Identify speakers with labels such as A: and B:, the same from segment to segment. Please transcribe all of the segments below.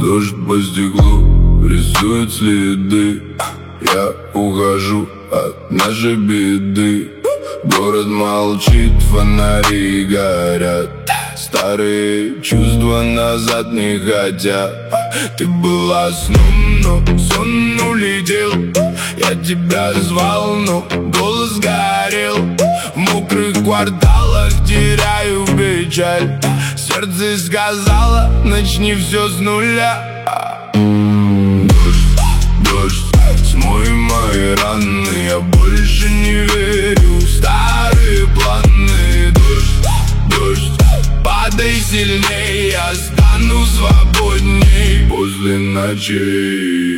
A: Дождь по стеклу рисует следы. Я ухожу от нашей беды. Город молчит, фонари горят. Старые чувства назад не хотят. Ты была сном, но сон улетел. Я тебя звал, но голос горел. В мокрых кварталах теряю печаль. Сердце сказала, начни все с нуля. Дождь, смой мои раны. Я больше не верю в старые планы. Дождь, падай сильней. Я стану свободней после ночей.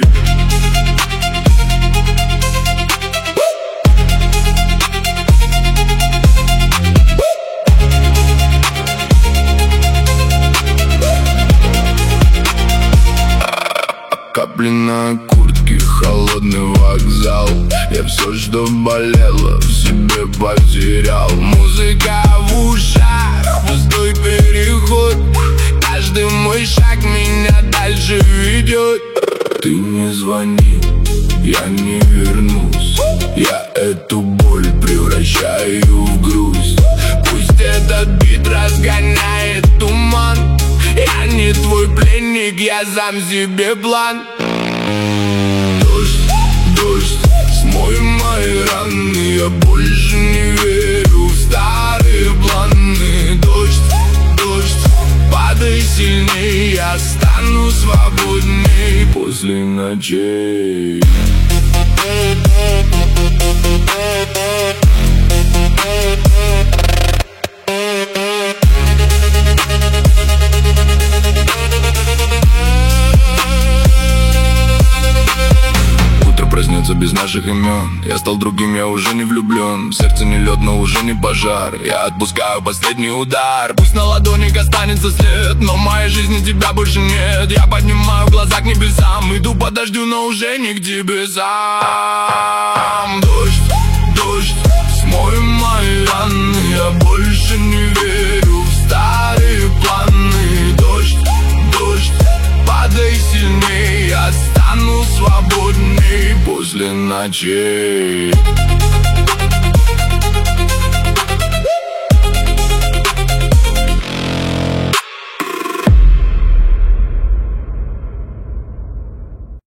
A: Капли на куртке, холодный вокзал. Я все, что болело, в себе потерял. Музыка в ушах, пустой переход. Каждый мой шаг меня дальше ведет. Ты не звони, я не вернусь. Я эту боль превращаю в грусть. Пусть этот бит разгоняет туман. Я не твой пленник, я сам себе план. Дождь, смой мои раны. Я больше не верю в старые планы. Дождь, падай сильней. Я стану свободней после ночей. Проснется без наших имен. Я стал другим, я уже не влюблен. В сердце не лед, но уже не пожар. Я отпускаю последний удар. Пусть на ладонях останется след, но в моей жизни тебя больше нет. Я поднимаю глаза к небесам. Иду по дождю, но уже не к тебе сам. Дождь, смой мои раны. Я больше не верю в старые планы. Дождь, падай сильней. Я стану свободней после ночей.